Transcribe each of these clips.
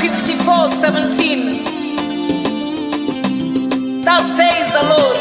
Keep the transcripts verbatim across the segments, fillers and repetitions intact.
fifty-four seventeen. Thus says the Lord.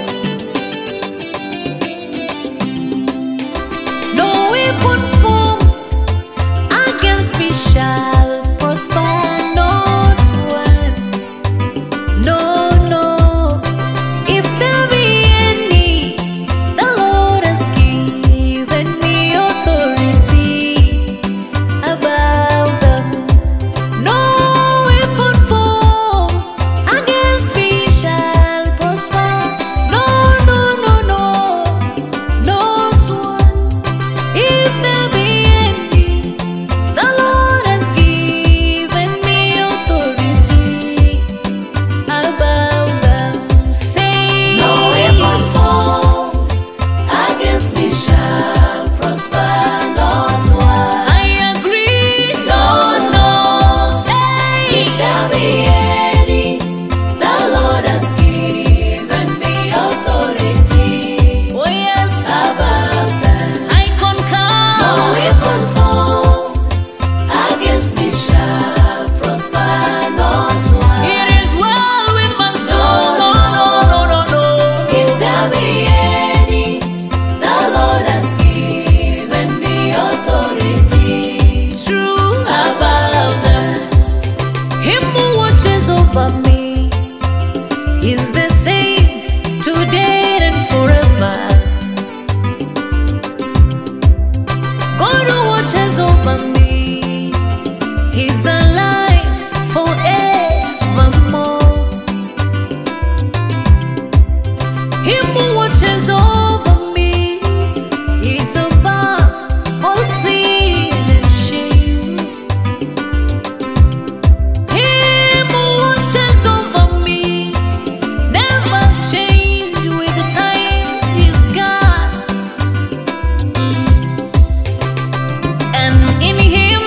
No weapon formed against me shall prosper. Not one. No, no. If there be any, the Lord has given me authority above them. No weapon formed against me shall prosper. No, no, no, no. Not one. If there be any, the Lord has given me authority above them. Say, No weapon formed against me shall prosper, not one. I agree. No, no. Say, If there be any, the Lord has given me authority oh yes, above them. I concur. No weapon formed against me shall prosper, not one. It is well with my soul. No, no, no, no, no. If there be any, the Lord has given me authority True. above them. Him who watches over me is the same today and forever. God who watches over me, He's alive forevermore. Him who watches over me, He's above all sin and shame. Him who watches over me never change with the time. He's God, and in Him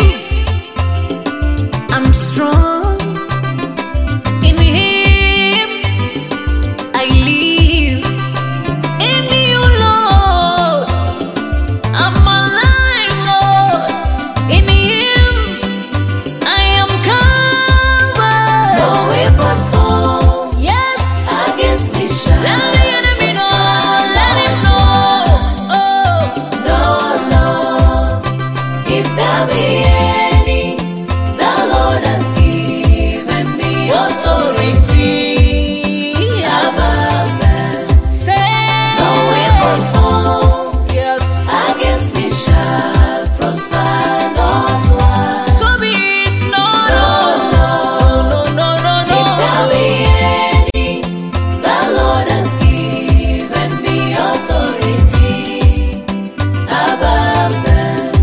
I'm strong. In Him I live. In You, Lord, I'm alive, Lord. In Him I am covered. No weapon formed Yes. against me shall Let the enemy know, prosper, let him not know. one. Oh, No, no. If there be any, the Lord has given me authority above them. say, No weapon formed yes. against me shall prosper, not one. So be it, no, No, no, no, no, no, If there no. be any, the Lord has given me authority above them.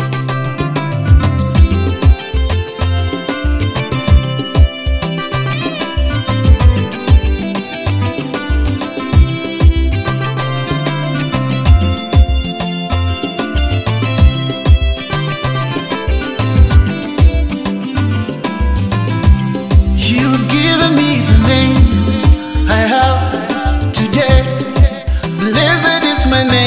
You've given me the name I have today. Blessed is my name.